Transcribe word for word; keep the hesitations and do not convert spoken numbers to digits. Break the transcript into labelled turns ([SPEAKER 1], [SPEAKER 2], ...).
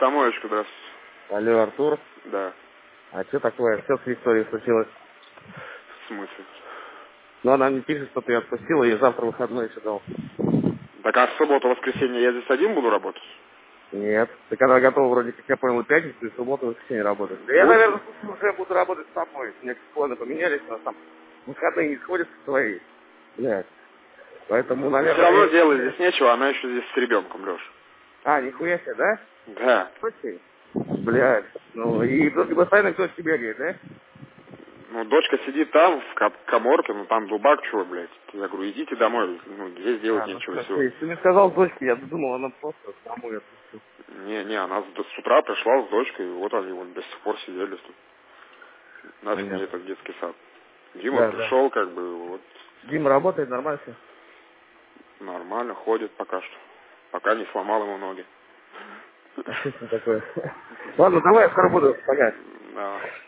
[SPEAKER 1] Самоечка, здравствуйте.
[SPEAKER 2] Алло, Артур?
[SPEAKER 1] Да.
[SPEAKER 2] А что такое? Что с Викторией случилось?
[SPEAKER 1] В смысле?
[SPEAKER 2] Ну, она мне пишет, что ты отпустила, и завтра выходной еще дал.
[SPEAKER 1] Так а в субботу, воскресенье я здесь один буду работать?
[SPEAKER 2] Нет. Так она готова, вроде как я понял, и пятницу, и в субботу, и в воскресенье работать. Да я,
[SPEAKER 1] Будет?
[SPEAKER 2] наверное, уже буду работать с тобой. У меня планы поменялись, у нас там выходные не сходят со своей. Блядь. Поэтому,
[SPEAKER 1] Все
[SPEAKER 2] наверное...
[SPEAKER 1] равно
[SPEAKER 2] я-
[SPEAKER 1] делать здесь нечего, она еще здесь с ребенком, Леш.
[SPEAKER 2] А, нихуя себе, да?
[SPEAKER 1] Да.
[SPEAKER 2] Точно? Блядь. Ну, и только постоянно кто тебе бегает, да?
[SPEAKER 1] Ну, дочка сидит там, в ко- коморке, ну там дубак, чего, блядь. Я говорю, идите домой, ну, здесь делать
[SPEAKER 2] А, ну
[SPEAKER 1] нечего,
[SPEAKER 2] хорошо.
[SPEAKER 1] все.
[SPEAKER 2] Если ты мне сказал дочке, я думал, она просто домой отпустила.
[SPEAKER 1] Не, не, она с, с утра пришла с дочкой, и вот они вот до сих пор сидели тут. Нафиг мне
[SPEAKER 2] Понятно.
[SPEAKER 1] этот детский сад. Дима
[SPEAKER 2] Да, да.
[SPEAKER 1] пришел, как бы, вот,
[SPEAKER 2] Дима работает нормально все?
[SPEAKER 1] нормально ходит пока что. Пока не сломал ему ноги.
[SPEAKER 2] А что с ним такое? Ладно, давай я скоро буду, понятно.
[SPEAKER 1] Да.